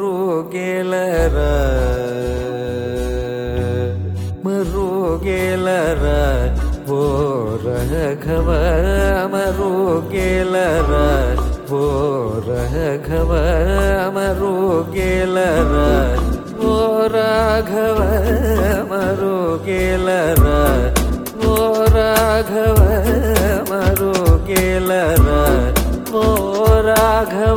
మరుగేలరా మరుగేలరా ఓ రాఘవ మరుగేలరా ఓ రాఘవ మరుగేలరా ఓ రాఘవ మరుగేలరా ఓ రాఘవ మరుగేలరా ఓ రాఘవ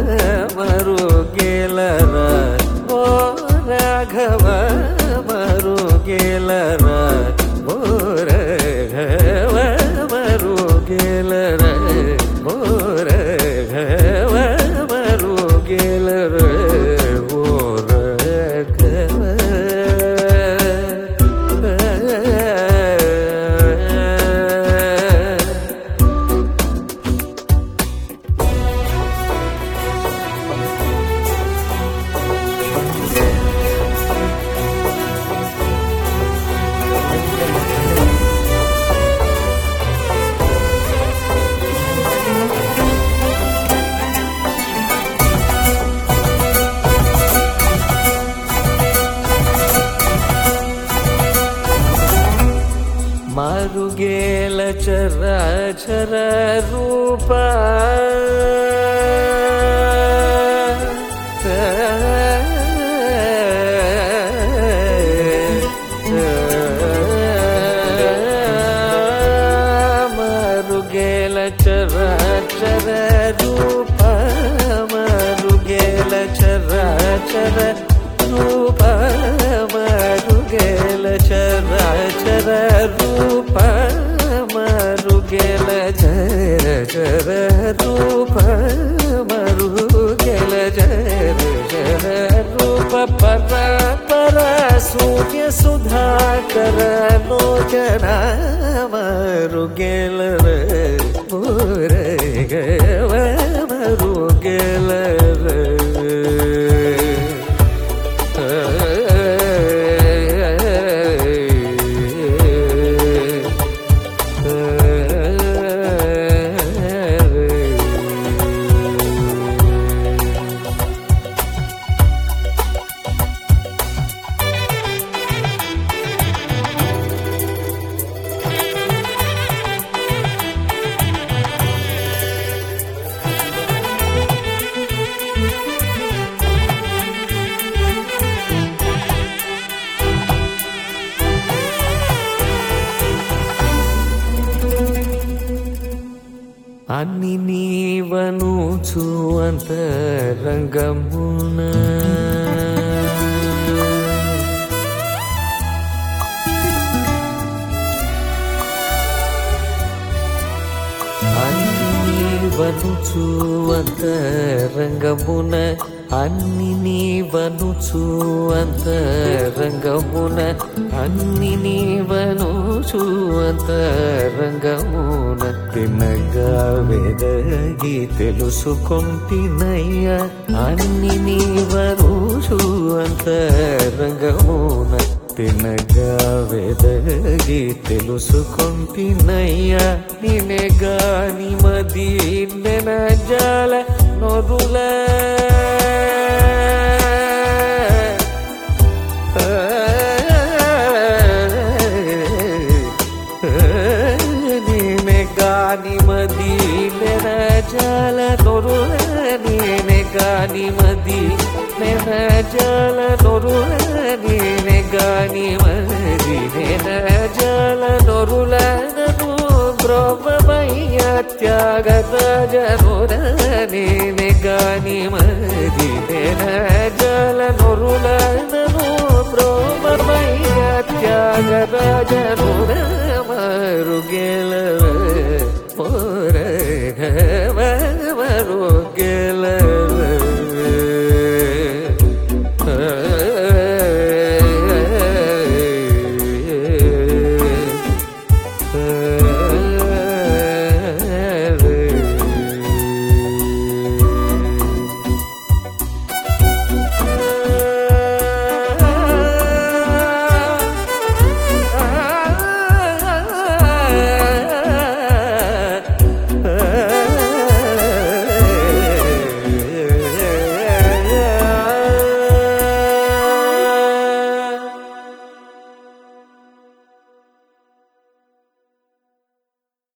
మరుగేలరా ఓ రాఘవ మరుగేలరా ఓ రాఘవ మరుగేలరా ఓ రాఘవ మరుగేలరా ఓ రాఘవ మరుగేల చరాచర రూప మరుగేల చరాచర రూప మరుగేల చరాచర రూప మరుగేల చరాచర రూప మరుగేల చరాచర రూప మరుగేల చరాచర రూప పర పర సూర్య సుధాకర లోచన మరుగేల మురగవ మరుగేల అన్ని నీవనుచు అంతరంగమున అన్ని నీవనుచు అంతరంగమున అన్ని నీవనుచు అంతరంగమున అన్ని నీవనుచు అంతరంగమున తినగా వెదగి తెలుసుకొంటినయ్యా అన్ని నీవనుచు అంతరంగమున తినగా వెదగి తెలుసుకొంటినయ్యా నినే గాని మది జాల నొరుల గాని మది జాల నొరుల నేనే గాని మది జాల నొరుల నేనే గాని మది జాల నొరుల నను బ్రహ్మమయ్య త్యాగత జనుర నేనే గాని మది జాల నొరుల నను బ్రహ్మమయ్య త్యాగత జను